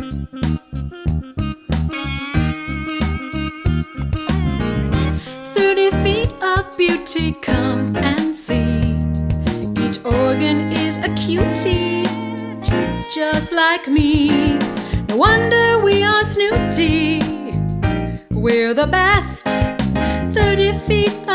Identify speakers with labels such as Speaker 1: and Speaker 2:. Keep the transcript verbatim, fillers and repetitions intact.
Speaker 1: Thirty feet of beauty, come and see. Each organ is a cutie, just like me. No wonder we are snooty, we're the best. Thirty feet